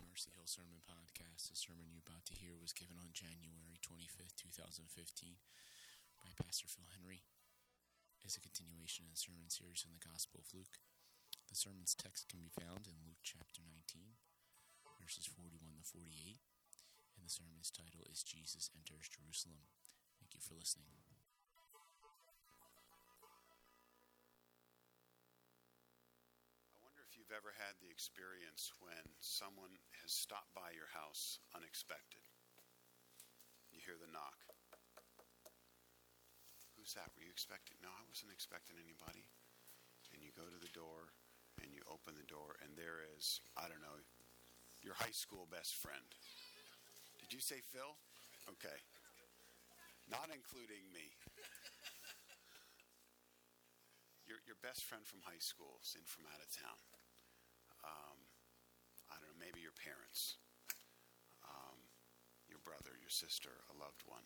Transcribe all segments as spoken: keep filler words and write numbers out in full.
Mercy Hill Sermon Podcast. The sermon you're about to hear was given on January twenty-fifth, twenty fifteen by Pastor Phil Henry. It's a continuation of the sermon series from the Gospel of Luke. The sermon's text can be found in Luke chapter nineteen, verses forty-one to forty-eight, and the sermon's title is Jesus Enters Jerusalem. Thank you for listening. If you've ever had the experience when someone has stopped by your house unexpected. You hear the knock. Who's that? Were you expecting? No, I wasn't expecting anybody. And you go to the door and you open the door and there is, I don't know, your high school best friend. Did you say Phil? Okay. Not including me. Your, your best friend from high school is in from out of town. Um, I don't know, maybe your parents, um, your brother, your sister, a loved one.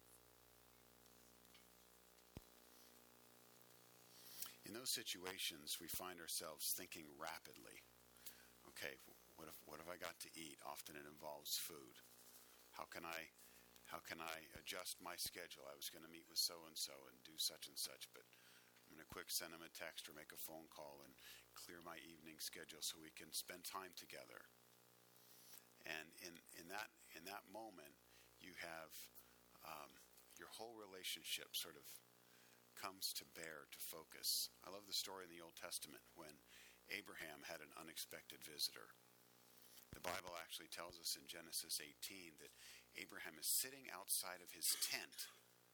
In those situations, we find ourselves thinking rapidly. Okay, what if, what have I got to eat? Often it involves food. How can I, how can I adjust my schedule? I was going to meet with so-and-so and do such and such, but I'm going to quick send them a text or make a phone call and clear my evening schedule so we can spend time together. And in, in that in that moment, you have um, your whole relationship sort of comes to bear, to focus. I love the story in the Old Testament when Abraham had an unexpected visitor. The Bible actually tells us in Genesis eighteen that Abraham is sitting outside of his tent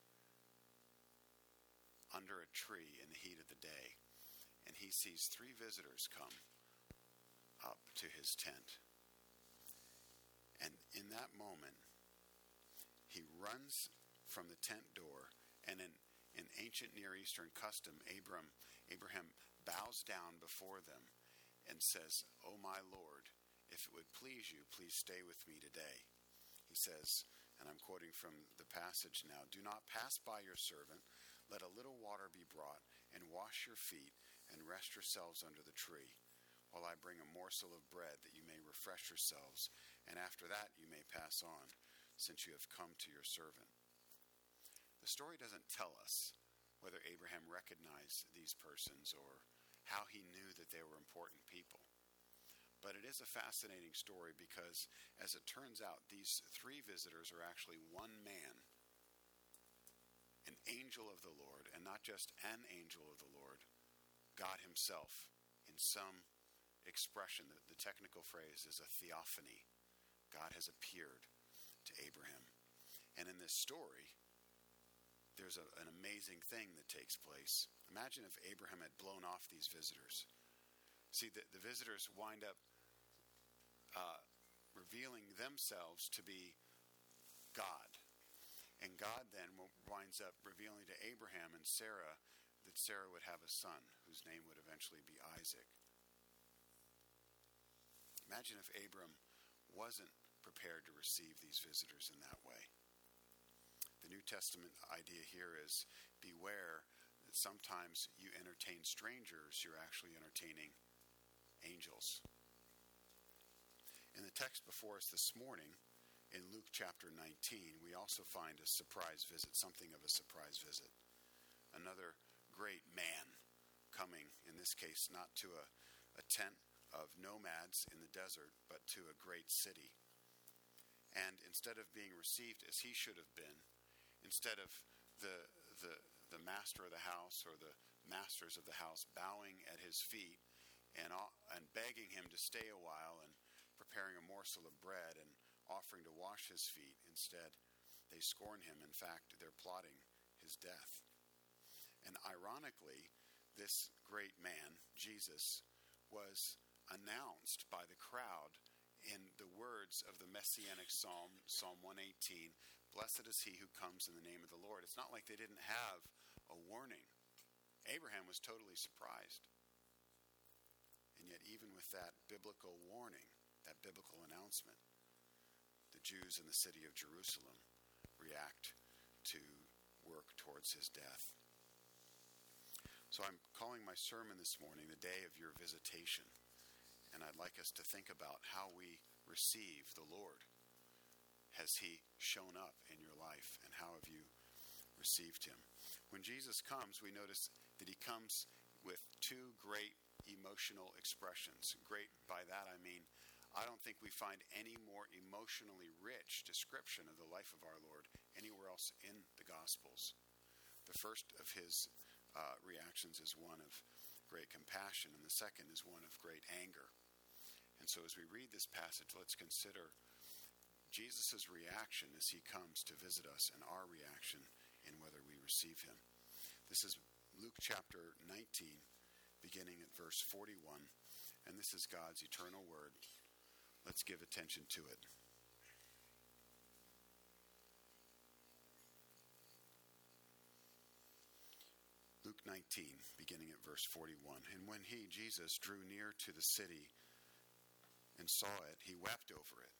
under a tree in the heat of the day, and he sees three visitors come up to his tent. And in that moment, he runs from the tent door, and in, in ancient Near Eastern custom, Abram, Abraham bows down before them and says, "O my Lord, if it would please you, please stay with me today." He says, and I'm quoting from the passage now, "Do not pass by your servant. Let a little water be brought, and wash your feet, and rest yourselves under the tree, while I bring a morsel of bread, that you may refresh yourselves, and after that you may pass on, since you have come to your servant." The story doesn't tell us whether Abraham recognized these persons or how he knew that they were important people. But it is a fascinating story because, as it turns out, these three visitors are actually one man, an angel of the Lord, and not just an angel of the Lord, God himself, in some expression. The, the technical phrase is a theophany. God has appeared to Abraham. And in this story, there's a, an amazing thing that takes place. Imagine if Abraham had blown off these visitors. See, the, the visitors wind up uh, revealing themselves to be God. And God then winds up revealing to Abraham and Sarah that Sarah would have a son whose name would eventually be Isaac. Imagine if Abram wasn't prepared to receive these visitors in that way. The New Testament idea here is beware that sometimes you entertain strangers, you're actually entertaining angels. In the text before us this morning, in Luke chapter nineteen, we also find a surprise visit, something of a surprise visit. Another great man coming, in this case, not to a, a tent of nomads in the desert, but to a great city. And instead of being received as he should have been, instead of the, the, the master of the house or the masters of the house bowing at his feet and, and begging him to stay a while and preparing a morsel of bread and offering to wash his feet, instead they scorn him. In fact, they're plotting his death. And ironically, this great man, Jesus, was announced by the crowd in the words of the Messianic Psalm, Psalm one eighteen, "Blessed is he who comes in the name of the Lord." It's not like they didn't have a warning. Abraham was totally surprised. And yet even with that biblical warning, that biblical announcement, the Jews in the city of Jerusalem react to work towards his death. So I'm calling my sermon this morning, "The Day of Your Visitation." And I'd like us to think about how we receive the Lord? Has he shown up in your life, and how have you received him? When Jesus comes, we notice that he comes with two great emotional expressions. Great, by that I mean, I don't think we find any more emotionally rich description of the life of our Lord anywhere else in the Gospels. The first of his uh, reactions is one of great compassion, and the second is one of great anger. And so as we read this passage, let's consider Jesus' reaction as he comes to visit us, and our reaction in whether we receive him. This is Luke chapter nineteen, beginning at verse forty-one, and this is God's eternal word. Let's give attention to it. Luke nineteen, beginning at verse forty-one. And when he, Jesus, drew near to the city and saw it, he wept over it,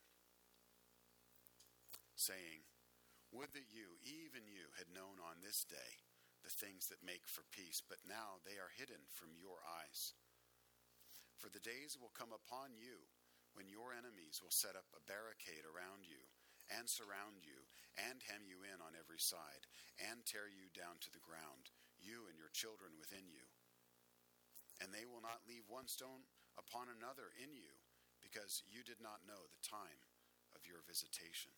saying, "Would that you, even you, had known on this day the things that make for peace, but now they are hidden from your eyes. For the days will come upon you when your enemies will set up a barricade around you, and surround you, and hem you in on every side, and tear you down to the ground, you and your children within you. And they will not leave one stone upon another in you, because you did not know the time of your visitation."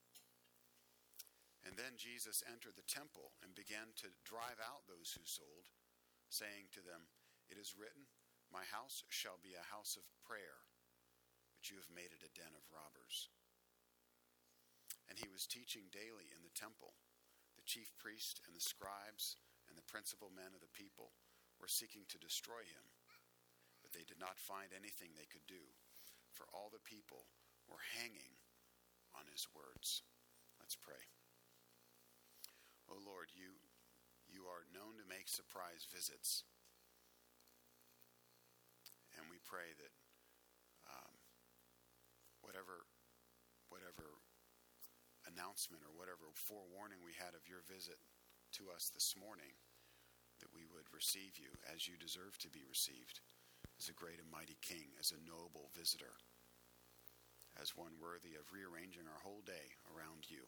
And then Jesus entered the temple and began to drive out those who sold, saying to them, "It is written, my house shall be a house of prayer, but you have made it a den of robbers." And he was teaching daily in the temple. The chief priest and the scribes and the principal men of the people were seeking to destroy him, but they did not find anything they could do, for all the people were hanging on his words. Let's pray. O Lord, you, you are known to make surprise visits, and we pray that um, whatever whatever announcement or whatever forewarning we had of your visit to us this morning, that we would receive you as you deserve to be received, as a great and mighty King, as a noble visitor, as one worthy of rearranging our whole day around you.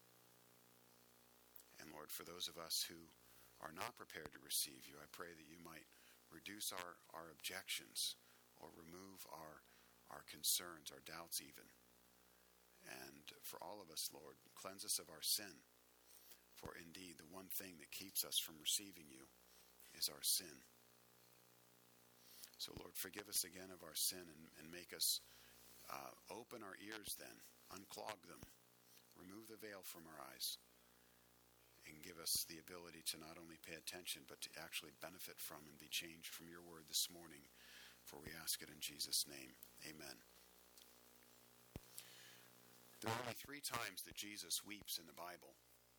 And Lord, for those of us who are not prepared to receive you, I pray that you might reduce our, our objections, or remove our, our concerns, our doubts even. And for all of us, Lord, cleanse us of our sin. For indeed, the one thing that keeps us from receiving you is our sin. So Lord, forgive us again of our sin, and, and make us uh, open our ears then, unclog them, remove the veil from our eyes, and give us the ability to not only pay attention, but to actually benefit from and be changed from your word this morning. For we ask it in Jesus' name. Amen. There are only three times that Jesus weeps in the Bible.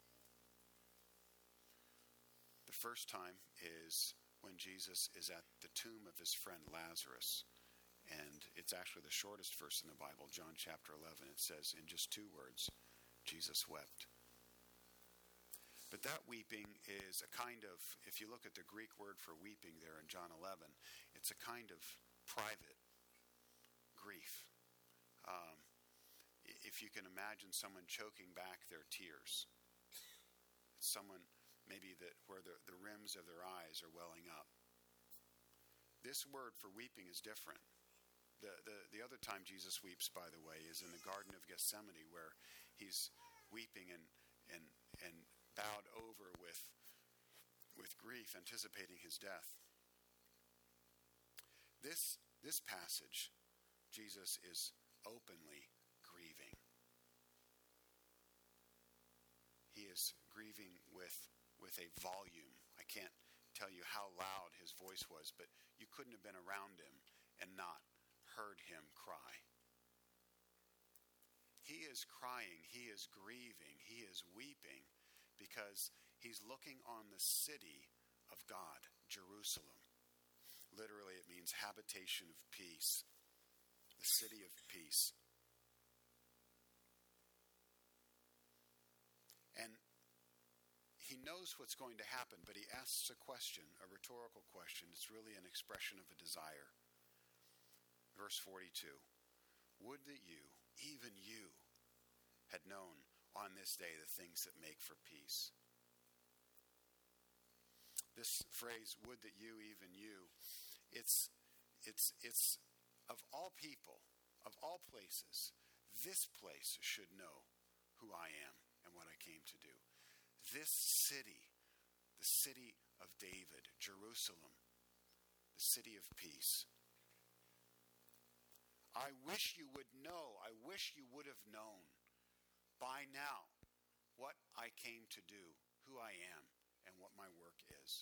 The first time is when Jesus is at the tomb of his friend Lazarus. And it's actually the shortest verse in the Bible, John chapter eleven. It says in just two words, Jesus wept. But that weeping is a kind of, if you look at the Greek word for weeping there in John eleven, it's a kind of private grief. Um, if you can imagine someone choking back their tears, someone maybe that where the, the rims of their eyes are welling up. This word for weeping is different. The, the, the other time Jesus weeps, by the way, is in the Garden of Gethsemane, where he's weeping and and and bowed over with, with grief, anticipating his death. This, this passage, Jesus is openly grieving. He is grieving with, with a volume. I can't tell you how loud his voice was, but you couldn't have been around him and not heard him cry. He is crying, he is grieving, he is weeping, because he's looking on the city of God, Jerusalem. Literally, it means habitation of peace, the city of peace. And he knows what's going to happen, but he asks a question, a rhetorical question. It's really an expression of a desire. Verse forty-two, Would that you, even you, had known on this day the things that make for peace. This phrase, would that you, even you, it's, it's, it's of all people, of all places, this place should know who I am and what I came to do. This city, the city of David, Jerusalem, the city of peace. I wish you would know, I wish you would have known by now what I came to do, who I am, and what my work is.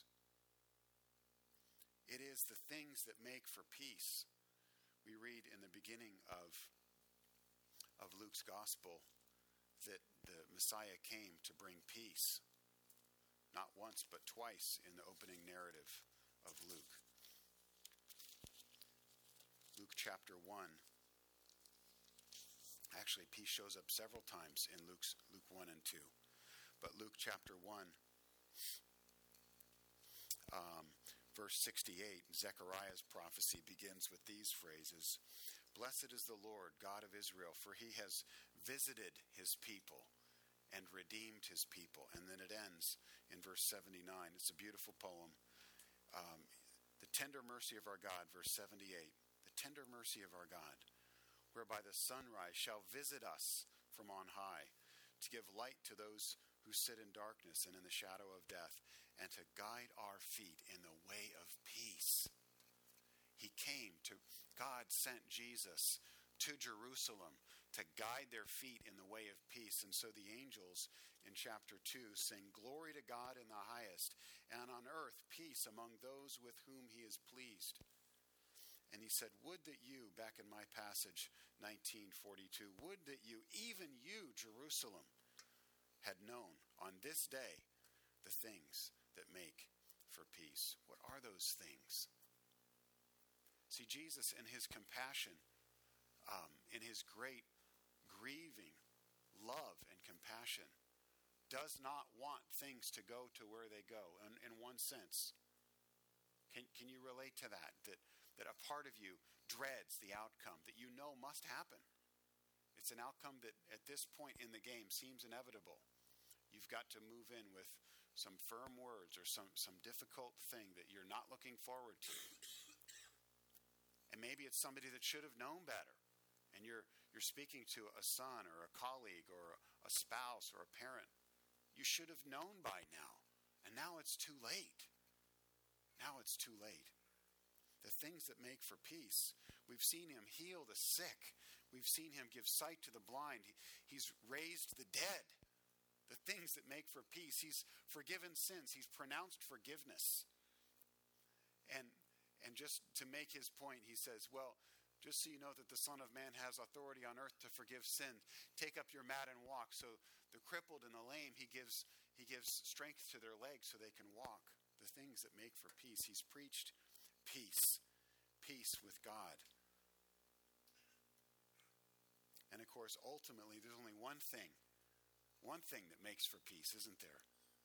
It is the things that make for peace. We read in the beginning of, of Luke's gospel that the Messiah came to bring peace. Not once, but twice in the opening narrative of Luke. Luke chapter one. Actually, peace shows up several times in Luke's, Luke one and two. But Luke chapter one, um, verse sixty-eight, Zechariah's prophecy begins with these phrases. Blessed is the Lord, God of Israel, for he has visited his people and redeemed his people. And then it ends in verse seventy-nine. It's a beautiful poem. Um, the tender mercy of our God, verse seventy-eight. The tender mercy of our God, whereby the sunrise shall visit us from on high, to give light to those who sit in darkness and in the shadow of death, and to guide our feet in the way of peace. He came to, God sent Jesus to Jerusalem to guide their feet in the way of peace. And so the angels in chapter two sing, glory to God in the highest, and on earth peace among those with whom he is pleased. And he said, would that you, back in my passage, nineteen forty-two, would that you, even you, Jerusalem, had known on this day the things that make for peace. What are those things? See, Jesus in his compassion, um, in his great grieving love and compassion, does not want things to go to where they go. In, in one sense, can, can you relate to that? That that a part of you dreads the outcome that you know must happen. It's an outcome that at this point in the game seems inevitable. You've got to move in with some firm words or some, some difficult thing that you're not looking forward to. And maybe it's somebody that should have known better. And you're you're speaking to a son or a colleague or a spouse or a parent. You should have known by now. And now it's too late. Now it's too late. The things that make for peace. We've seen him heal the sick. We've seen him give sight to the blind. He, he's raised the dead. The things that make for peace. He's forgiven sins. He's pronounced forgiveness. And and just to make his point, he says, well, just so you know that the Son of Man has authority on earth to forgive sin, take up your mat and walk. So the crippled and the lame, he gives he gives strength to their legs so they can walk. The things that make for peace. He's preached peace. Peace with God. And of course, ultimately, there's only one thing. One thing that makes for peace, isn't there?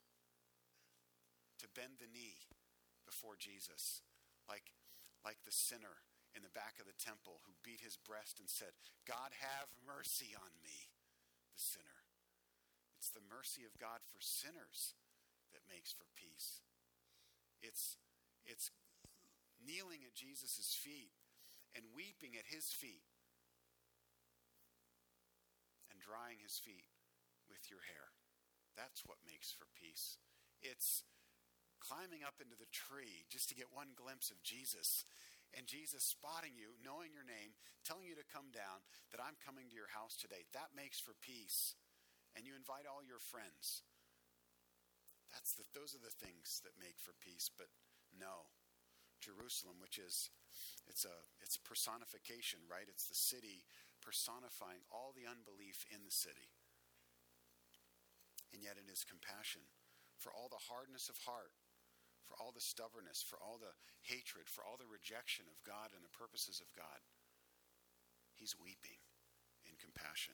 To bend the knee before Jesus. Like, like the sinner in the back of the temple who beat his breast and said, God, have mercy on me, the sinner. It's the mercy of God for sinners that makes for peace. It's, it's kneeling at Jesus' feet and weeping at his feet and drying his feet with your hair. That's what makes for peace. It's climbing up into the tree just to get one glimpse of Jesus, and Jesus spotting you, knowing your name, telling you to come down, that I'm coming to your house today. That makes for peace. And you invite all your friends. That's the, those are the things that make for peace. But no, Jerusalem, which is, it's a it's personification, right? It's the city personifying all the unbelief in the city. And yet it is compassion for all the hardness of heart, for all the stubbornness, for all the hatred, for all the rejection of God and the purposes of God. He's weeping in compassion.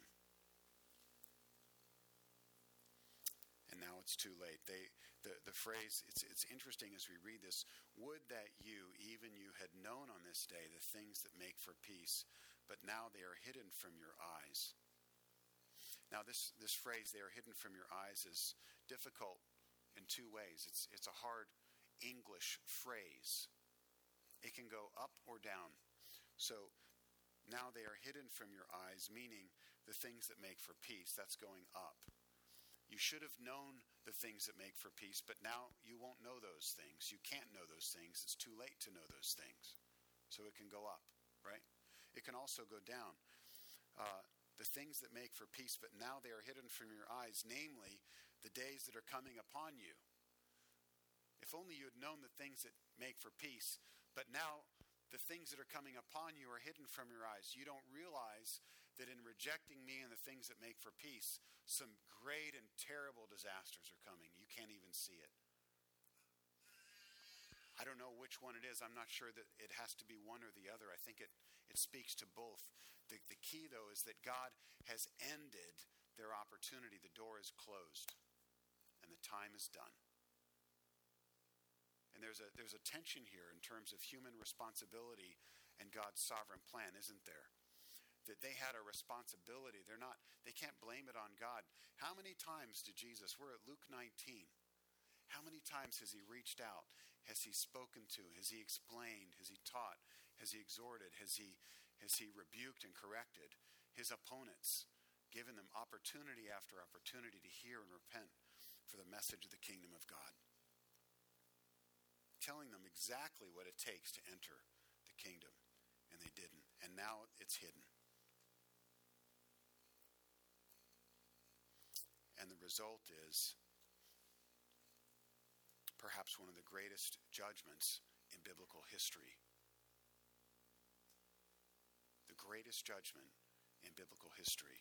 And now it's too late. They, the, the phrase, it's, it's interesting as we read this, would that you, even you, had known on this day the things that make for peace. but now they are hidden from your eyes. Now this, this phrase, they are hidden from your eyes, is difficult in two ways. It's, it's a hard English phrase. It can go up or down. So now they are hidden from your eyes, meaning the things that make for peace. That's going up. You should have known the things that make for peace, but now you won't know those things. You can't know those things. It's too late to know those things. So it can go up, right? It can also go down. Uh, the things that make for peace, but now they are hidden from your eyes, namely the days that are coming upon you. If only you had known the things that make for peace, but now the things that are coming upon you are hidden from your eyes. You don't realize that in rejecting me and the things that make for peace, some great and terrible disasters are coming. You can't even see it. I don't know which one it is. I'm not sure that it has to be one or the other. I think it, it speaks to both. The, the key, though, is that God has ended their opportunity. The door is closed, and the time is done. And there's a there's a tension here in terms of human responsibility and God's sovereign plan, isn't there? That they had a responsibility. They're not, they can't blame it on God. How many times did Jesus, we're at Luke nineteen, how many times has he reached out? Has he spoken to? Has he explained? Has he taught? Has he exhorted? Has he has he rebuked and corrected his opponents, given them opportunity after opportunity to hear and repent for the message of the kingdom of God? Telling them exactly what it takes to enter the kingdom, and they didn't. And now it's hidden. And the result is perhaps one of the greatest judgments in biblical history. The greatest judgment in biblical history.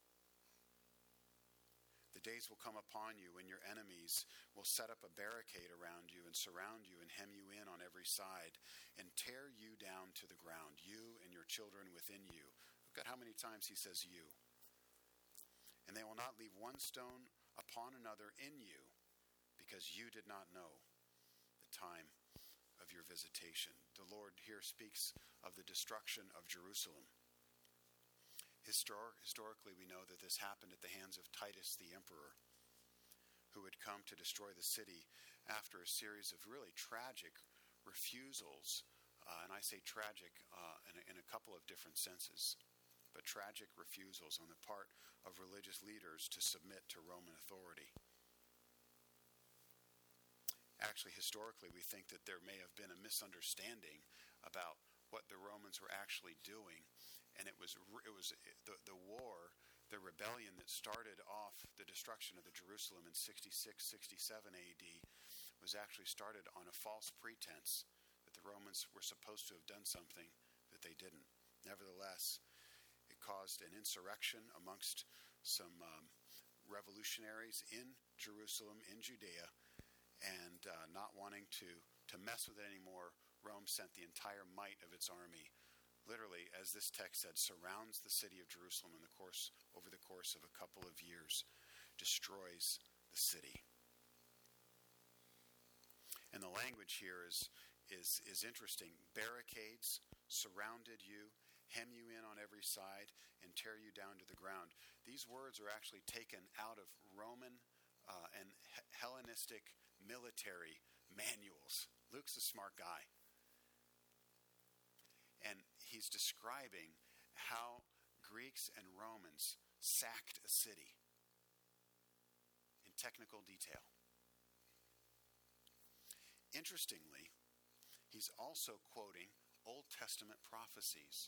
The days will come upon you when your enemies will set up a barricade around you and surround you and hem you in on every side and tear you down to the ground, you and your children within you. Look at how many times he says you. And they will not leave one stone upon another in you, because you did not know the time of your visitation. The Lord here speaks of the destruction of Jerusalem. Histor- historically, we know that this happened at the hands of Titus the emperor, who had come to destroy the city after a series of really tragic refusals. Uh, and I say tragic uh, in, a, in a couple of different senses, but tragic refusals on the part of religious leaders to submit to Roman authority. Actually, historically, we think that there may have been a misunderstanding about what the Romans were actually doing. And it was it was the, the war, the rebellion that started off the destruction of the Jerusalem in sixty-six, sixty-seven A D was actually started on a false pretense that the Romans were supposed to have done something that they didn't. Nevertheless, it caused an insurrection amongst some um, revolutionaries in Jerusalem, in Judea, and uh, not wanting to, to mess with it anymore, Rome sent the entire might of its army, literally, as this text said, surrounds the city of Jerusalem in the course over the course of a couple of years, destroys the city. And the language here is is is interesting. Barricades surrounded you, hem you in on every side, and tear you down to the ground. These words are actually taken out of Roman uh, and Hellenistic military manuals. Luke's a smart guy. And he's describing how Greeks and Romans sacked a city in technical detail. Interestingly, he's also quoting Old Testament prophecies.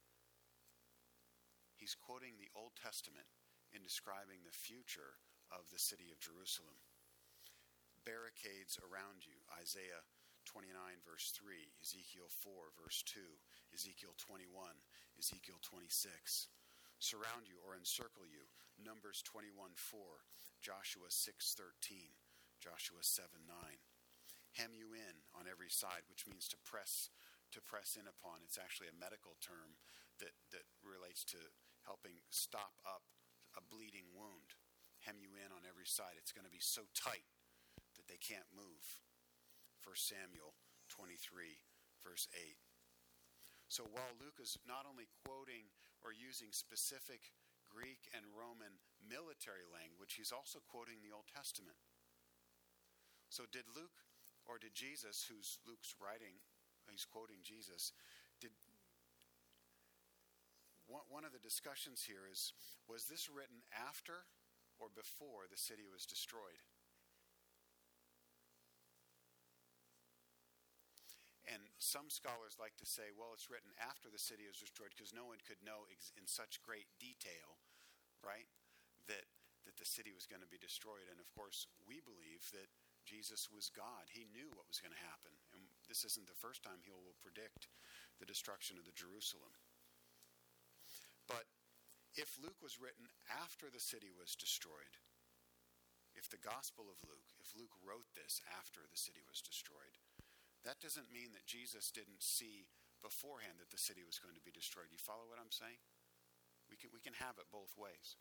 He's quoting the Old Testament in describing the future of the city of Jerusalem. Barricades around you, Isaiah twenty-nine, verse three, Ezekiel four, verse two, Ezekiel twenty-one, Ezekiel twenty-six. Surround you or encircle you, Numbers twenty-one, four, Joshua six, thirteen, Joshua seven, nine. Hem you in on every side, which means to press to press in upon. It's actually a medical term that, that relates to helping stop up a bleeding wound. Hem you in on every side. It's going to be so tight that they can't move. First Samuel twenty-three, verse eight. So while Luke is not only quoting or using specific Greek and Roman military language, he's also quoting the Old Testament. So did Luke, or did Jesus, who's Luke's writing, he's quoting Jesus, did one, one of the discussions here is, was this written after or before the city was destroyed? And some scholars like to say, well, it's written after the city was destroyed because no one could know ex- in such great detail, right, that that the city was going to be destroyed. And of course, we believe that Jesus was God. He knew what was going to happen. And this isn't the first time he will predict the destruction of the Jerusalem. But if Luke was written after the city was destroyed, if the Gospel of Luke, if Luke wrote this after the city was destroyed, that doesn't mean that Jesus didn't see beforehand that the city was going to be destroyed. You follow what I'm saying? We can, we can have it both ways.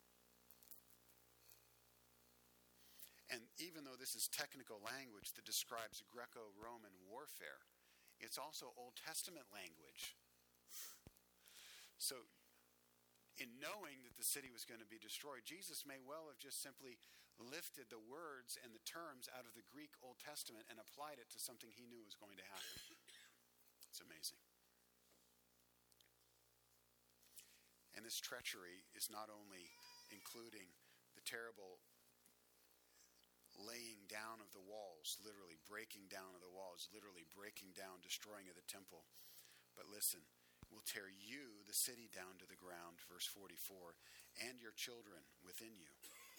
And even though this is technical language that describes Greco-Roman warfare, it's also Old Testament language. So, in knowing that the city was going to be destroyed, Jesus may well have just simply lifted the words and the terms out of the Greek Old Testament and applied it to something he knew was going to happen. It's amazing. And this treachery is not only including the terrible laying down of the walls, literally breaking down of the walls, literally breaking down, destroying of the temple, but listen, will tear you, the city, down to the ground, verse forty-four, and your children within you.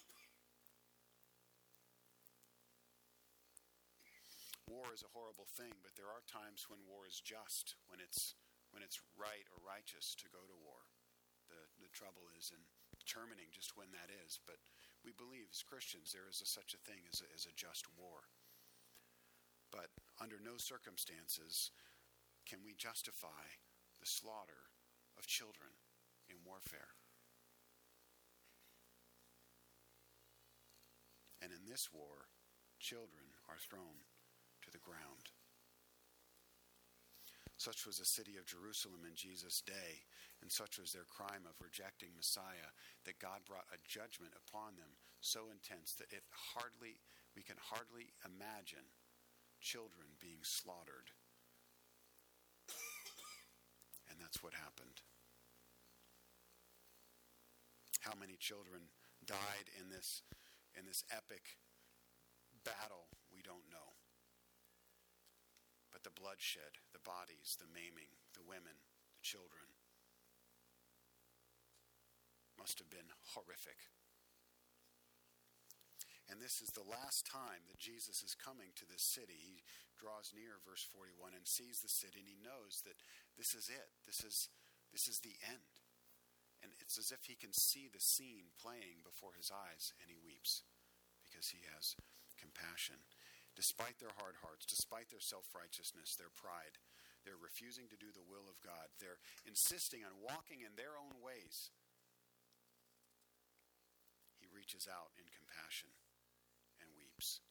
War is a horrible thing, but there are times when war is just, when it's when it's right or righteous to go to war. The the trouble is in determining just when that is, but we believe as Christians there is a, such a thing as a, as a just war. But under no circumstances can we justify the slaughter of children in warfare. And in this war, children are thrown to the ground. Such was the city of Jerusalem in Jesus' day, and such was their crime of rejecting Messiah, that God brought a judgment upon them so intense that it hardly, we can hardly imagine children being slaughtered. And that's what happened. How many children died in this in this epic battle, we don't know. But the bloodshed, the bodies, the maiming, the women, the children must have been horrific. And this is the last time that Jesus is coming to this city. He draws near, verse forty-one, and sees the city, and he knows that this is it. This is this is the end. And it's as if he can see the scene playing before his eyes, and he weeps because he has compassion. Despite their hard hearts, despite their self-righteousness, their pride, they're refusing to do the will of God. They're insisting on walking in their own ways. He reaches out in compassion and weeps.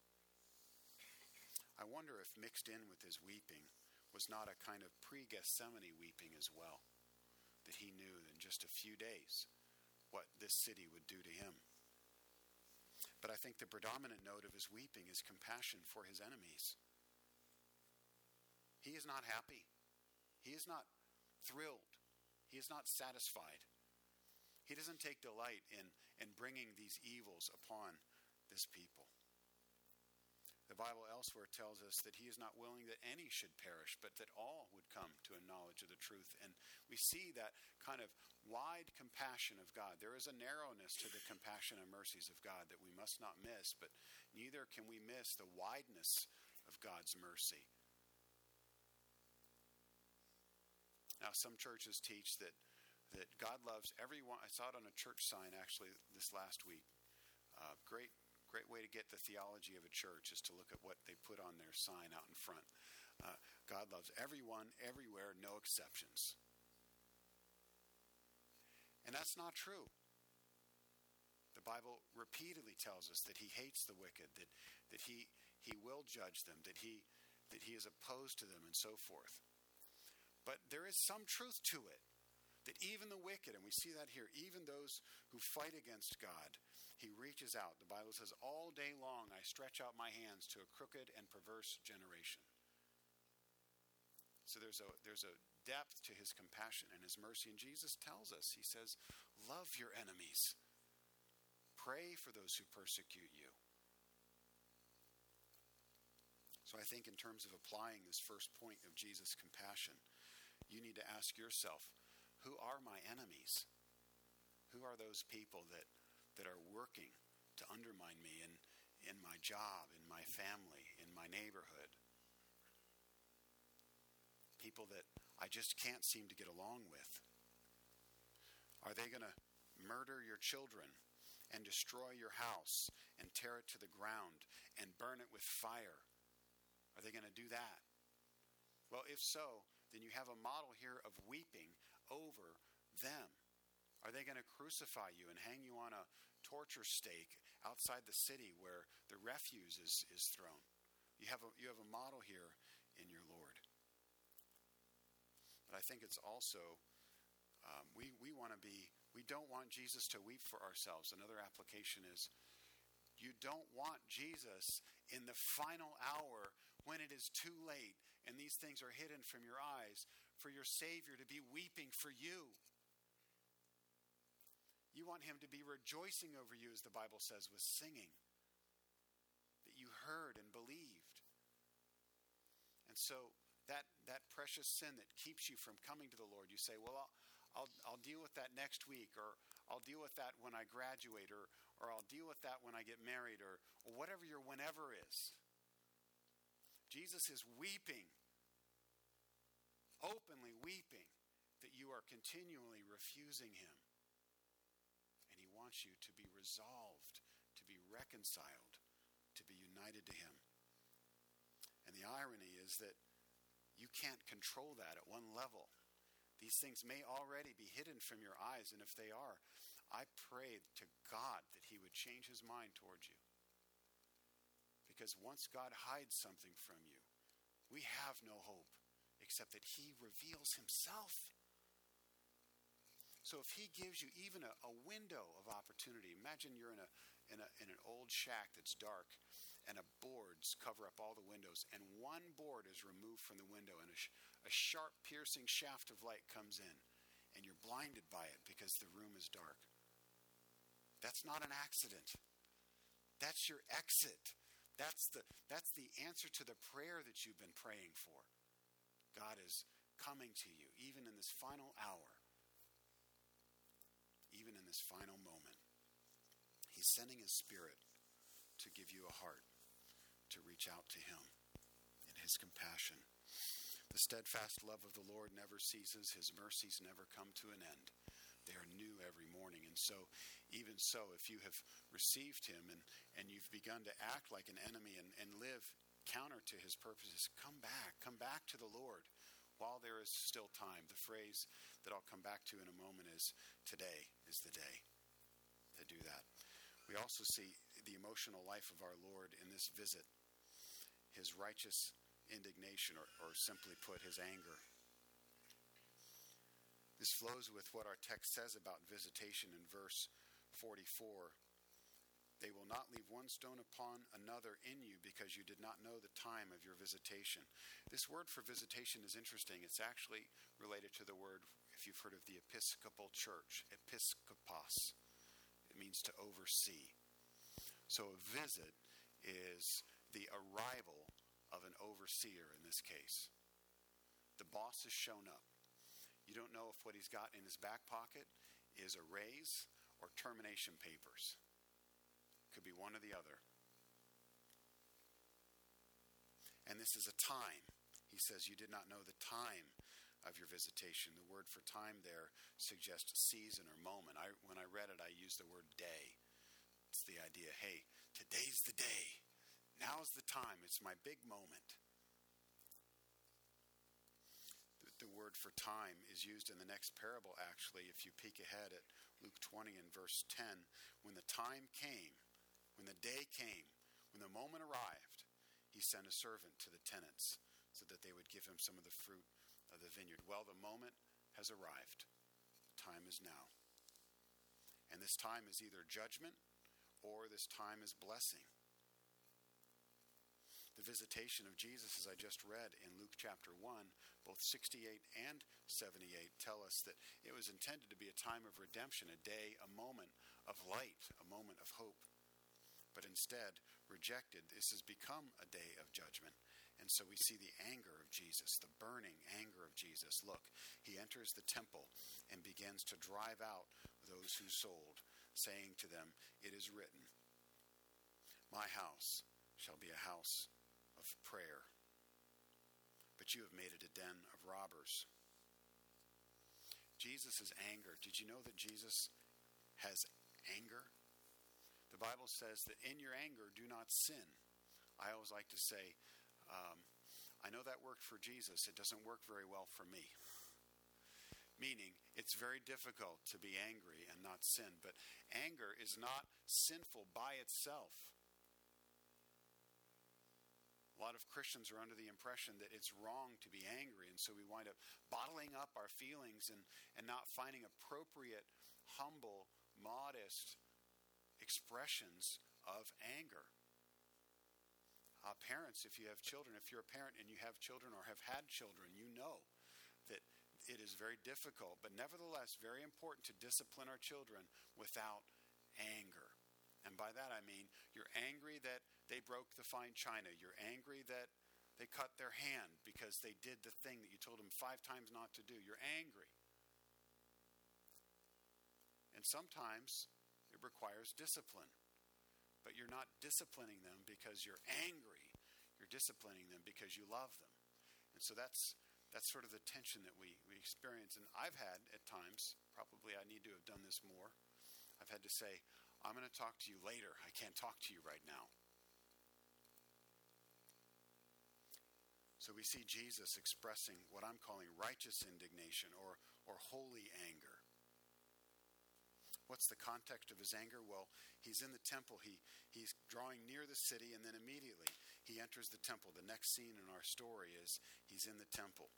I wonder if mixed in with his weeping was not a kind of pre-Gethsemane weeping as well, that he knew in just a few days what this city would do to him. But I think the predominant note of his weeping is compassion for his enemies. He is not happy. He is not thrilled. He is not satisfied. He doesn't take delight in, in bringing these evils upon this people. The Bible elsewhere tells us that he is not willing that any should perish, but that all would come to a knowledge of the truth. And we see that kind of wide compassion of God. There is a narrowness to the compassion and mercies of God that we must not miss, but neither can we miss the wideness of God's mercy. Now, some churches teach that, that God loves everyone. I saw it on a church sign actually this last week. Uh, great Great way to get the theology of a church is to look at what they put on their sign out in front. Uh, God loves everyone, everywhere, no exceptions. And that's not true. The Bible repeatedly tells us that he hates the wicked, that, that he, he will judge them, that he, that he is opposed to them, and so forth. But there is some truth to it, that even the wicked, and we see that here, even those who fight against God, he reaches out. The Bible says, all day long I stretch out my hands to a crooked and perverse generation. So there's a there's a depth to his compassion and his mercy. And Jesus tells us, he says, love your enemies. Pray for those who persecute you. So I think in terms of applying this first point of Jesus' compassion, you need to ask yourself, who are my enemies? Who are those people that, that are working to undermine me in, in my job, in my family, in my neighborhood? People that I just can't seem to get along with. Are they going to murder your children and destroy your house and tear it to the ground and burn it with fire? Are they going to do that? Well, if so, then you have a model here of weeping over them. Are they going to crucify you and hang you on a torture stake outside the city where the refuse is, is thrown? You have a, you have a model here in your Lord. But I think it's also, um, we, we want to be, we don't want Jesus to weep for ourselves. Another application is, you don't want Jesus in the final hour when it is too late and these things are hidden from your eyes, for your Savior to be weeping for you. You want him to be rejoicing over you, as the Bible says, with singing that you heard and believed. And so that that precious sin that keeps you from coming to the Lord, you say, well, I'll, I'll, I'll deal with that next week, or I'll deal with that when I graduate, or, or I'll deal with that when I get married, or, or whatever your whenever is. Jesus is weeping, openly weeping, that you are continually refusing him. And he wants you to be resolved, to be reconciled, to be united to him. And the irony is that you can't control that at one level. These things may already be hidden from your eyes, and if they are, I pray to God that he would change his mind towards you. Because once God hides something from you, we have no hope except that he reveals himself. So if he gives you even a, a window of opportunity, imagine you're in a, in a in an old shack that's dark, and a boards cover up all the windows, and one board is removed from the window, and a, sh- a sharp, piercing shaft of light comes in, and you're blinded by it because the room is dark. That's not an accident. That's your exit. That's the that's the answer to the prayer that you've been praying for. God is coming to you, even in this final hour, even in this final moment. He's sending his Spirit to give you a heart to reach out to him in his compassion. The steadfast love of the Lord never ceases. His mercies never come to an end. They are new every morning. And so, even so, if you have received him and, and you've begun to act like an enemy and, and live counter to his purposes, come back. Come back to the Lord while there is still time. The phrase that I'll come back to in a moment is, today is the day to do that. We also see the emotional life of our Lord in this visit. His righteous indignation, or, or simply put, his anger. This flows with what our text says about visitation in verse forty-four. They will not leave one stone upon another in you because you did not know the time of your visitation. This word for visitation is interesting. It's actually related to the word, if you've heard of the Episcopal Church, episkopos. It means to oversee. So a visit is the arrival of an overseer in this case. The boss has shown up. You don't know if what he's got in his back pocket is a raise or termination papers. Could be one or the other. And this is a time. He says you did not know the time of your visitation. The word for time there suggests season or moment. I, when I read it, I used the word day. It's the idea, hey, today's the day. Now's the time. It's my big moment. The, the word for time is used in the next parable, actually, if you peek ahead at Luke twenty and verse ten. When the time came, when the day came, when the moment arrived, he sent a servant to the tenants so that they would give him some of the fruit of the vineyard. Well, the moment has arrived. The time is now. And this time is either judgment or this time is blessing. The visitation of Jesus, as I just read in Luke chapter one, both sixty-eight and seventy-eight tell us that it was intended to be a time of redemption, a day, a moment of light, a moment of hope. But instead, rejected, this has become a day of judgment. And so we see the anger of Jesus, the burning anger of Jesus. Look, he enters the temple and begins to drive out those who sold, saying to them, "It is written, my house shall be a house of prayer, but you have made it a den of robbers." Jesus' anger. Did you know that Jesus has anger? The Bible says that in your anger, do not sin. I always like to say, um, I know that worked for Jesus. It doesn't work very well for me. Meaning, it's very difficult to be angry and not sin. But anger is not sinful by itself. A lot of Christians are under the impression that it's wrong to be angry, and so we wind up bottling up our feelings and, and not finding appropriate, humble, modest expressions of anger. Uh, parents, if you have children, if you're a parent and you have children or have had children, you know that it is very difficult, but nevertheless very important to discipline our children without anger. And by that I mean you're angry that they broke the fine china. You're angry that they cut their hand because they did the thing that you told them five times not to do. You're angry. And sometimes it requires discipline. But you're not disciplining them because you're angry. You're disciplining them because you love them. And so that's that's sort of the tension that we, we experience. And I've had at times, probably I need to have done this more, I've had to say, I'm going to talk to you later. I can't talk to you right now. So we see Jesus expressing what I'm calling righteous indignation or, or holy anger. What's the context of his anger? Well, he's in the temple. He he's drawing near the city, and then immediately he enters the temple. The next scene in our story is he's in the temple.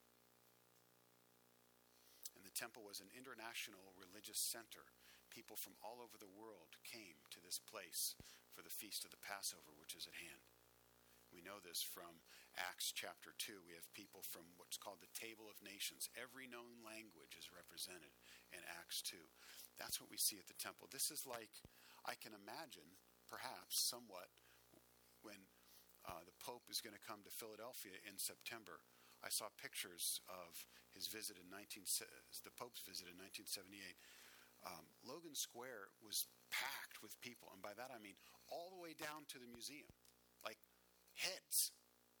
And the temple was an international religious center. People from all over the world came to this place for the feast of the Passover, which is at hand. We know this from Acts chapter two. We have people from what's called the Table of Nations. Every known language is represented in Acts two. That's what we see at the temple. This is like, I can imagine, perhaps, somewhat, when uh, the Pope is going to come to Philadelphia in September. I saw pictures of his visit in nineteen the Pope's visit in nineteen seventy-eight. Um, Logan Square was packed with people, and by that I mean all the way down to the museum, like heads.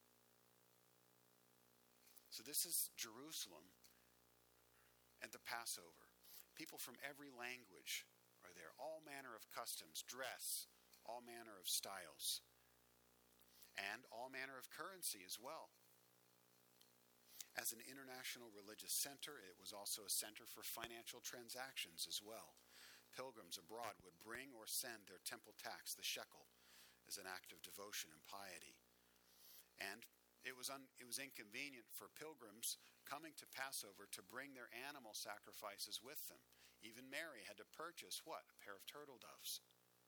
So this is Jerusalem and the Passover. People from every language are there. All manner of customs, dress, all manner of styles, and all manner of currency as well. As an international religious center, it was also a center for financial transactions as well. Pilgrims abroad would bring or send their temple tax, the shekel, as an act of devotion and piety. And it was un, it was inconvenient for pilgrims coming to Passover to bring their animal sacrifices with them. Even Mary had to purchase what? A pair of turtle doves.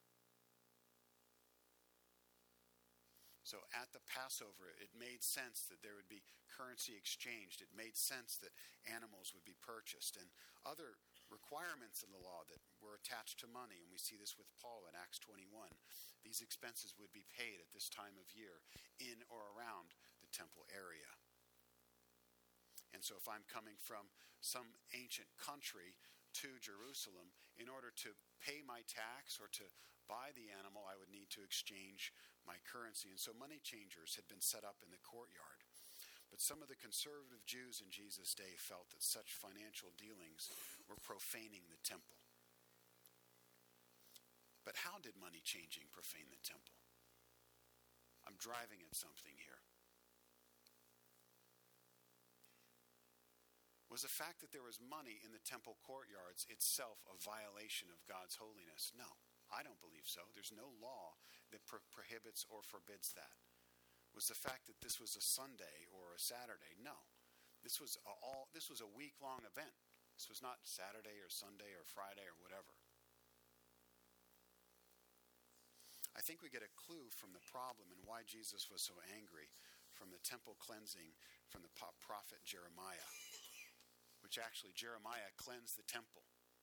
So at the Passover, it made sense that there would be currency exchanged. It made sense that animals would be purchased. And other requirements in the law that were attached to money, and we see this with Paul in Acts twenty-one. These expenses would be paid at this time of year in or around the temple area. And so if I'm coming from some ancient country to Jerusalem, in order to pay my tax or to buy the animal, I would need to exchange my currency. And so money changers had been set up in the courtyard. But some of the conservative Jews in Jesus' day felt that such financial dealings were profaning the temple. But how did money changing profane the temple? I'm driving at something here. Was the fact that there was money in the temple courtyards itself a violation of God's holiness? No, I don't believe so. There's no law that pro- prohibits or forbids that. Was the fact that this was a Sunday or a Saturday? No. This was a all. This was a week-long event. This was not Saturday or Sunday or Friday or whatever. I think we get a clue from the problem and why Jesus was so angry from the temple cleansing from the prophet Jeremiah, which actually Jeremiah cleansed the temple.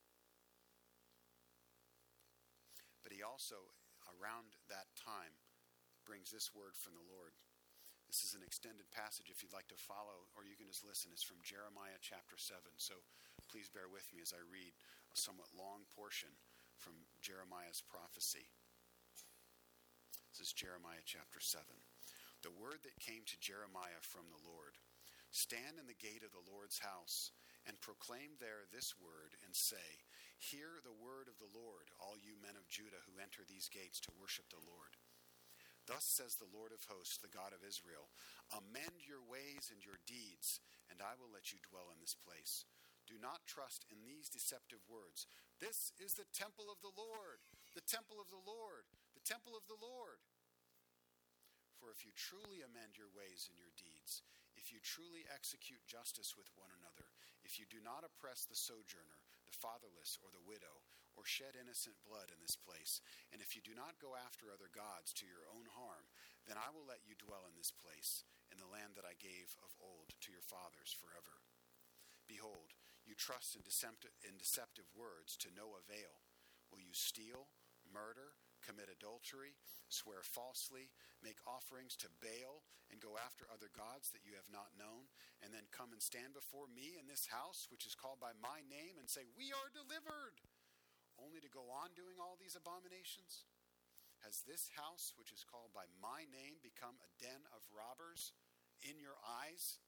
But he also, around that time, brings this word from the Lord. This is an extended passage if you'd like to follow, or you can just listen. It's from Jeremiah chapter seven. So please bear with me as I read a somewhat long portion from Jeremiah's prophecy. This is Jeremiah chapter seven. The word that came to Jeremiah from the Lord. Stand in the gate of the Lord's house and proclaim there this word and say, hear the word of the Lord, all you men of Judah who enter these gates to worship the Lord. Thus says the Lord of hosts, the God of Israel, amend your ways and your deeds, and I will let you dwell in this place. Do not trust in these deceptive words. This is the temple of the Lord, the temple of the Lord, the temple of the Lord. For if you truly amend your ways and your deeds, if you truly execute justice with one another, if you do not oppress the sojourner, the fatherless, or the widow, or shed innocent blood in this place, and if you do not go after other gods to your own harm, then I will let you dwell in this place, in the land that I gave of old to your fathers forever. Behold, you trust in deceptive, in deceptive words to no avail. Will you steal, murder, commit adultery, swear falsely, make offerings to Baal, and go after other gods that you have not known, and then come and stand before me in this house, which is called by my name, and say, we are delivered, only to go on doing all these abominations? Has this house, which is called by my name, become a den of robbers in your eyes?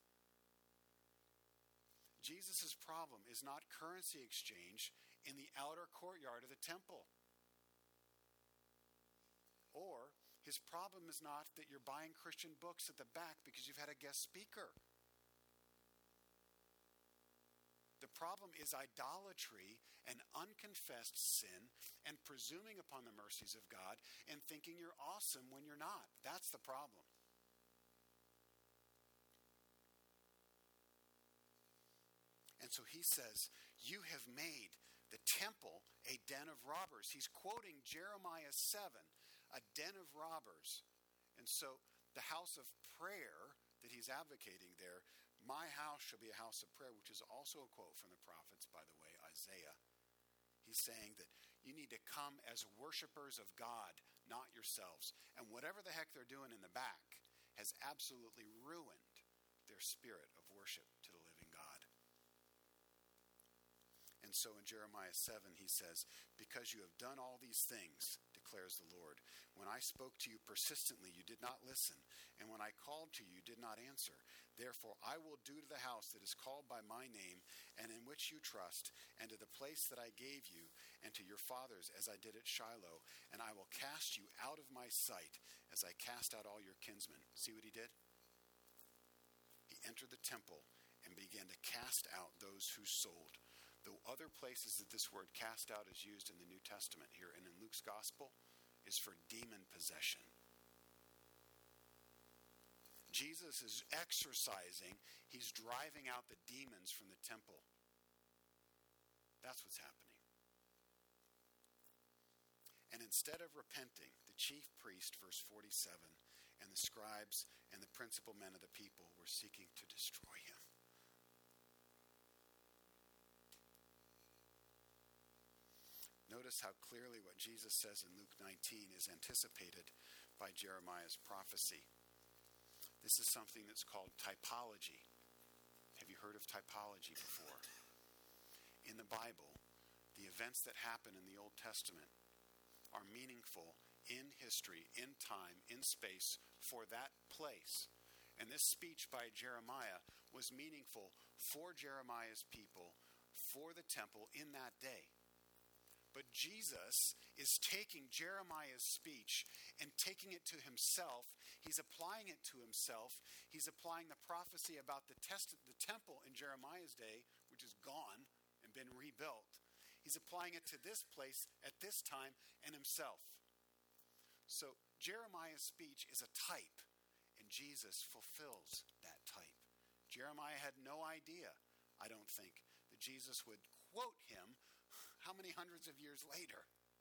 Jesus' problem is not currency exchange in the outer courtyard of the temple. Or his problem is not that you're buying Christian books at the back because you've had a guest speaker. The problem is idolatry and unconfessed sin and presuming upon the mercies of God and thinking you're awesome when you're not. That's the problem. And so he says, you have made the temple a den of robbers. He's quoting Jeremiah seven, a den of robbers. And so the house of prayer that he's advocating there, my house shall be a house of prayer, which is also a quote from the prophets, by the way, Isaiah. He's saying that you need to come as worshipers of God, not yourselves. And whatever the heck they're doing in the back has absolutely ruined their spirit of worship to the living God. And so in Jeremiah seven, he says, because you have done all these things, declares the Lord, when I spoke to you persistently, you did not listen. And when I called to you, you did not answer. Therefore, I will do to the house that is called by my name and in which you trust, and to the place that I gave you and to your fathers as I did at Shiloh. And I will cast you out of my sight as I cast out all your kinsmen. See what he did? He entered the temple and began to cast out those who sold. The other places that this word cast out is used in the New Testament here and in Luke's gospel is for demon possession. Jesus is exorcising, he's driving out the demons from the temple. That's what's happening. And instead of repenting, the chief priest, verse forty-seven, and the scribes and the principal men of the people were seeking to destroy him. Notice how clearly what Jesus says in Luke nineteen is anticipated by Jeremiah's prophecy. This is something that's called typology. Have you heard of typology before? In the Bible, the events that happen in the Old Testament are meaningful in history, in time, in space, for that place. And this speech by Jeremiah was meaningful for Jeremiah's people, for the temple in that day. But Jesus is taking Jeremiah's speech and taking it to himself. He's applying it to himself. He's applying the prophecy about the, test, the temple in Jeremiah's day, which is gone and been rebuilt. He's applying it to this place at this time and himself. So Jeremiah's speech is a type, and Jesus fulfills that type. Jeremiah had no idea, I don't think, that Jesus would quote him how many hundreds of years later.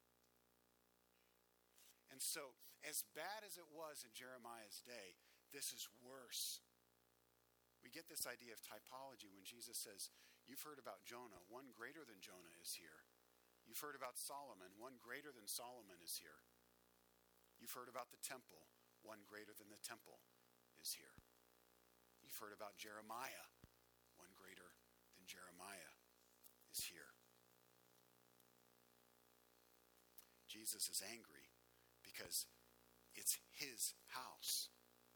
And so, as bad as it was in Jeremiah's day, this is worse. We get this idea of typology when Jesus says, you've heard about Jonah, one greater than Jonah is here. You've heard about Solomon, one greater than Solomon is here. You've heard about the temple, one greater than the temple is here. You've heard about Jeremiah, one greater than Jeremiah is here. Jesus is angry because it's his house.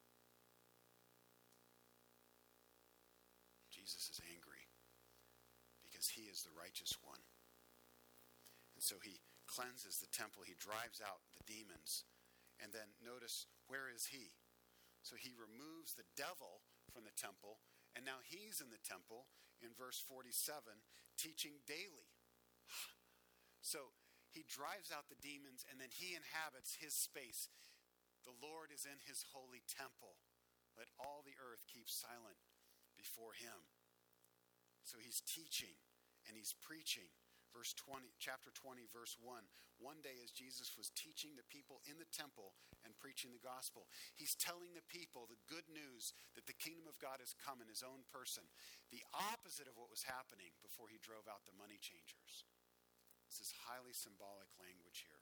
Jesus is angry because he is the righteous one. And so he cleanses the temple. He drives out the demons. And then notice, where is he? So he removes the devil from the temple. And now he's in the temple in verse forty-seven, teaching daily. So he drives out the demons and then he inhabits his space. The Lord is in his holy temple. Let all the earth keep silent before him. So he's teaching and he's preaching. Verse twenty, chapter twenty, verse one. One day as Jesus was teaching the people in the temple and preaching the gospel, he's telling the people the good news that the kingdom of God has come in his own person. The opposite of what was happening before he drove out the money changers. This is highly symbolic language here.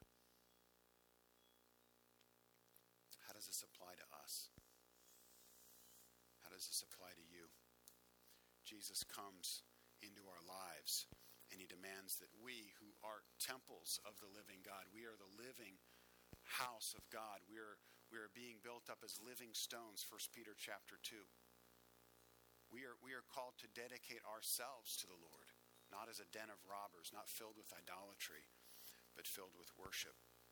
How does this apply to us? How does this apply to you? Jesus comes into our lives and he demands that we who are temples of the living God, we are the living house of God. We are, we are being built up as living stones, First Peter chapter two. We are, we are called to dedicate ourselves to the Lord, not as a den of robbers, not filled with idolatry, but filled with worship.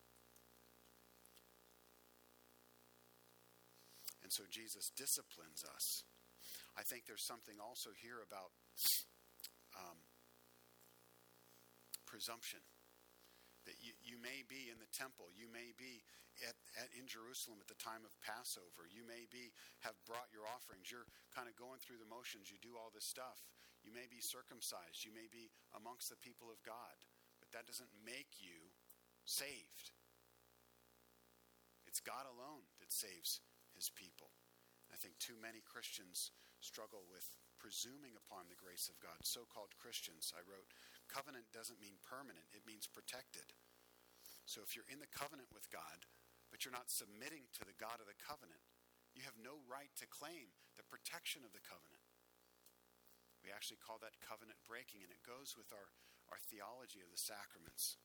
And so Jesus disciplines us. I think there's something also here about um, presumption. That you, you may be in the temple, you may be at, at in Jerusalem at the time of Passover, you may be have brought your offerings, you're kind of going through the motions, you do all this stuff. You may be circumcised, you may be amongst the people of God, but that doesn't make you saved. It's God alone that saves his people. I think too many Christians struggle with presuming upon the grace of God. So-called Christians, I wrote, covenant doesn't mean permanent, it means protected. So if you're in the covenant with God, but you're not submitting to the God of the covenant, you have no right to claim the protection of the covenant. We actually call that covenant breaking, and it goes with our, our theology of the sacraments.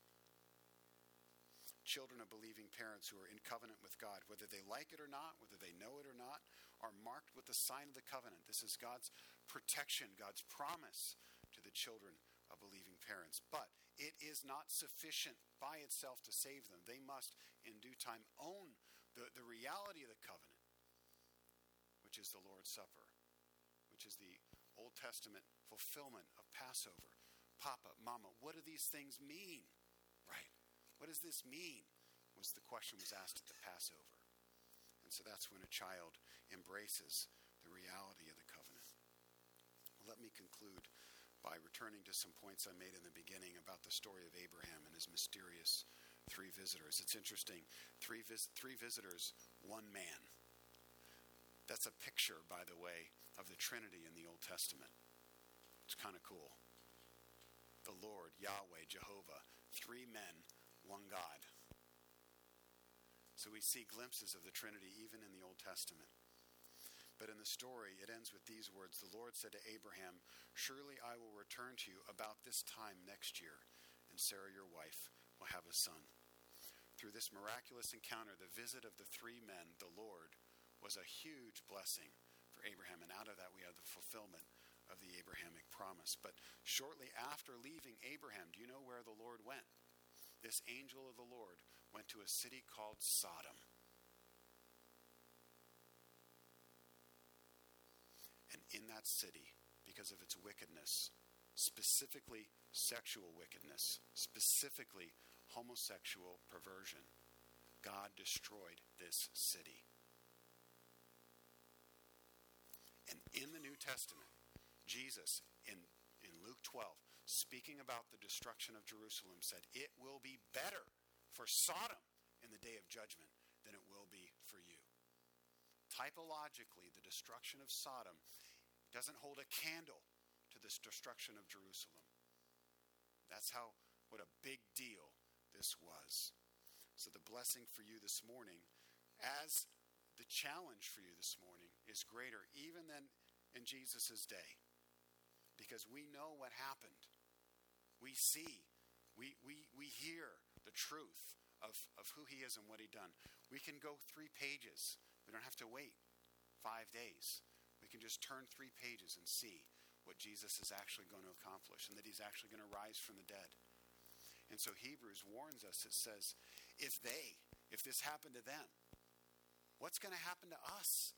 Children of believing parents who are in covenant with God, whether they like it or not, whether they know it or not, are marked with the sign of the covenant. This is God's protection, God's promise to the children of believing parents. But it is not sufficient by itself to save them. They must, in due time, own the, the reality of the covenant, which is the Lord's Supper, which is the Old Testament fulfillment of Passover. Papa, Mama, what do these things mean? Right. What does this mean? Was the question was asked at the Passover. And so that's when a child embraces the reality of the covenant. Well, let me conclude by returning to some points I made in the beginning about the story of Abraham and his mysterious three visitors. It's interesting. Three, vis- three visitors, one man. That's a picture, by the way, of the Trinity in the Old Testament. It's kind of cool. The Lord, Yahweh, Jehovah, three men, one God. So we see glimpses of the Trinity even in the Old Testament. But in the story, it ends with these words. The Lord said to Abraham, surely I will return to you about this time next year, and Sarah, your wife, will have a son. Through this miraculous encounter, the visit of the three men, the Lord, was a huge blessing for Abraham. And out of that, we have the fulfillment of the Abrahamic promise. But shortly after leaving Abraham, do you know where the Lord went? This angel of the Lord went to a city called Sodom. And in that city, because of its wickedness, specifically sexual wickedness, specifically homosexual perversion, God destroyed this city. And in the New Testament, Jesus, in, in Luke twelve, speaking about the destruction of Jerusalem, said, it will be better for Sodom in the day of judgment than it will be for you. Typologically, the destruction of Sodom doesn't hold a candle to this destruction of Jerusalem. That's how, what a big deal this was. So the blessing for you this morning, as the challenge for you this morning, is greater even than in Jesus' day. Because we know what happened. We see, we we we hear the truth of, of who he is and what he done. We can go three pages. We don't have to wait five days. We can just turn three pages and see what Jesus is actually going to accomplish and that he's actually going to rise from the dead. And so Hebrews warns us. It says, if they, if this happened to them, what's going to happen to us?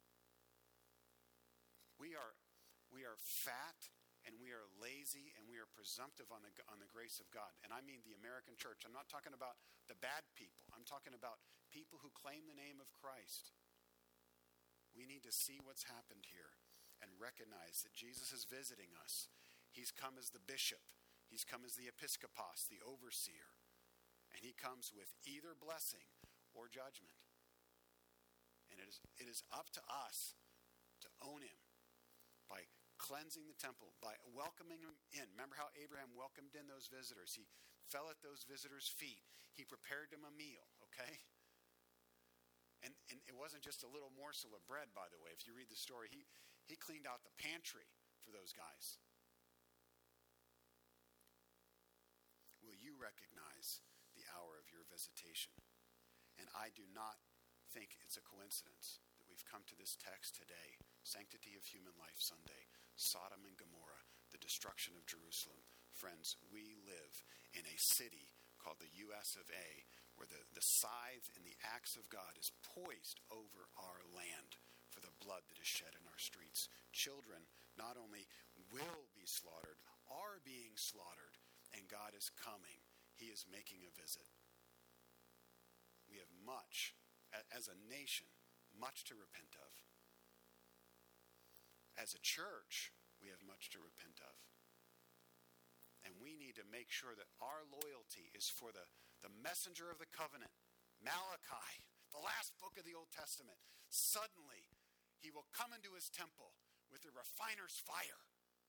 We are we are fat and we are lazy and we are presumptive on the on the grace of God. And I mean the American church. I'm not talking about the bad people. I'm talking about people who claim the name of Christ. We need to see what's happened here and recognize that Jesus is visiting us. He's come as the bishop. He's come as the episkopos, the overseer. And he comes with either blessing or judgment. And it is it is up to us to own him by cleansing the temple, by welcoming him in. Remember how Abraham welcomed in those visitors? He fell at those visitors' feet. He prepared them a meal, okay? And, and it wasn't just a little morsel of bread, by the way. If you read the story, he, he cleaned out the pantry for those guys. Will you recognize the hour of your visitation? And I do not think it's a coincidence that we've come to this text today, Sanctity of Human Life Sunday, Sodom and Gomorrah, the destruction of Jerusalem. Friends, we live in a city called the U S of A, where the, the scythe and the axe of God is poised over our land for the blood that is shed in our streets. Children not only will be slaughtered, are being slaughtered, and God is coming. He is making a visit. We have much, as a nation, much to repent of. As a church, we have much to repent of. And we need to make sure that our loyalty is for the, the messenger of the covenant, Malachi, the last book of the Old Testament. Suddenly, he will come into his temple with the refiner's fire.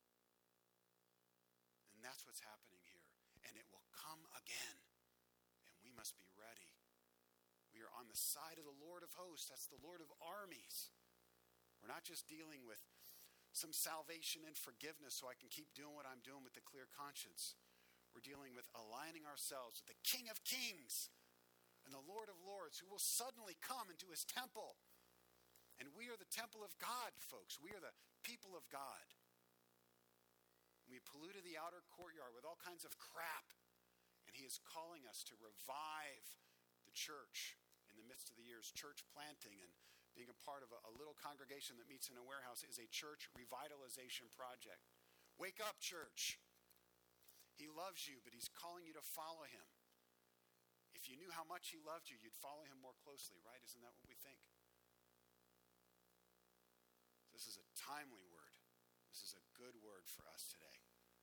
And that's what's happening here. And it will come again. And we must be ready. We are on the side of the Lord of hosts. That's the Lord of armies. We're not just dealing with some salvation and forgiveness so I can keep doing what I'm doing with a clear conscience. We're dealing with aligning ourselves with the King of Kings and the Lord of Lords, who will suddenly come into his temple. And we are the temple of God, folks. We are the people of God. We polluted the outer courtyard with all kinds of crap. And he is calling us to revive the church in the midst of the years. Church planting and being a part of a, a little congregation that meets in a warehouse is a church revitalization project. Wake up, church. He loves you, but he's calling you to follow him. If you knew how much he loved you, you'd follow him more closely, right? Isn't that what we think? This is a timely word. This is a good word for us today.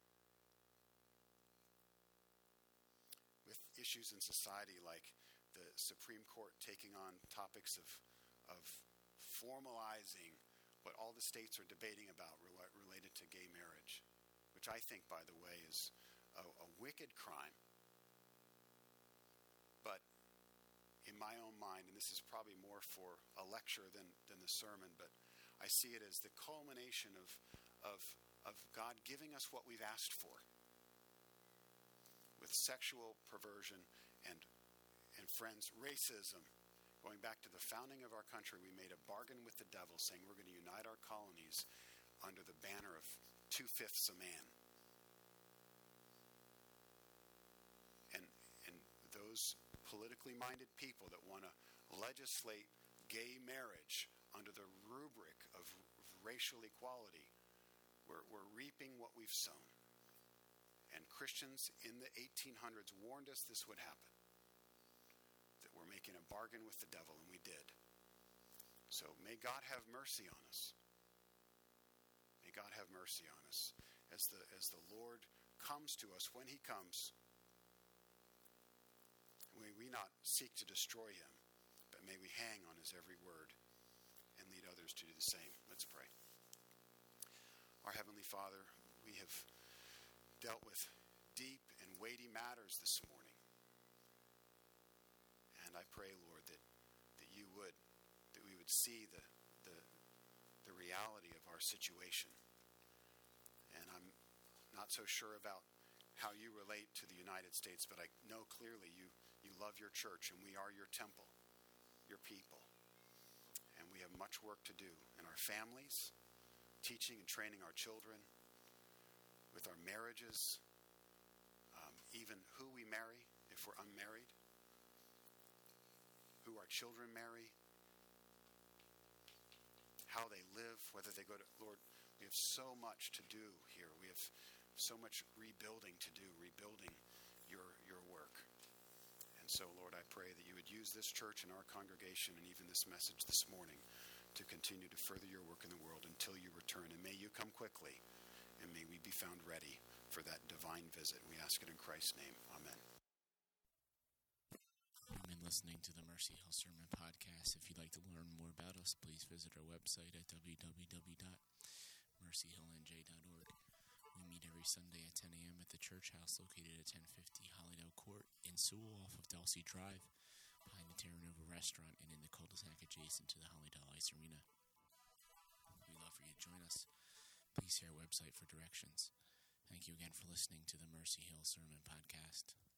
With issues in society like the Supreme Court taking on topics of, of formalizing what all the states are debating about rel- related to gay marriage, which I think, by the way, is a, a wicked crime. But in my own mind, and this is probably more for a lecture than, than the sermon, but I see it as the culmination of, of, of God giving us what we've asked for with sexual perversion and And friends, racism. Going back to the founding of our country, we made a bargain with the devil saying we're going to unite our colonies under the banner of two-fifths a man. And, and those politically minded people that want to legislate gay marriage under the rubric of racial equality, we're, we're reaping what we've sown. And Christians in the eighteen hundreds warned us this would happen. We're making a bargain with the devil, and we did. So may God have mercy on us. May God have mercy on us. As the, as the Lord comes to us when he comes, may we not seek to destroy him, but may we hang on his every word and lead others to do the same. Let's pray. Our Heavenly Father, we have dealt with deep and weighty matters this morning. And I pray, Lord, that, that you would, that we would see the, the, the reality of our situation. And I'm not so sure about how you relate to the United States, but I know clearly you, you love your church, and we are your temple, your people. And we have much work to do in our families, teaching and training our children, with our marriages, um, even who we marry if we're unmarried, who our children marry, how they live, whether they go to, Lord, we have so much to do here. We have so much rebuilding to do, rebuilding your your work. And so, Lord, I pray that you would use this church and our congregation and even this message this morning to continue to further your work in the world until you return. And may you come quickly, and may we be found ready for that divine visit. We ask it in Christ's name. Amen. You've been listening to the Mercy Hill Sermon Podcast. If you'd like to learn more about us, please visit our website at w w w dot mercy hill n j dot org. We meet every Sunday at ten a.m. at the church house located at ten fifty Hollydale Court in Sewell off of Delsey Drive, behind the Terra Nova restaurant and in the cul-de-sac adjacent to the Hollydale Ice Arena. We'd love for you to join us. Please see our website for directions. Thank you again for listening to the Mercy Hill Sermon Podcast.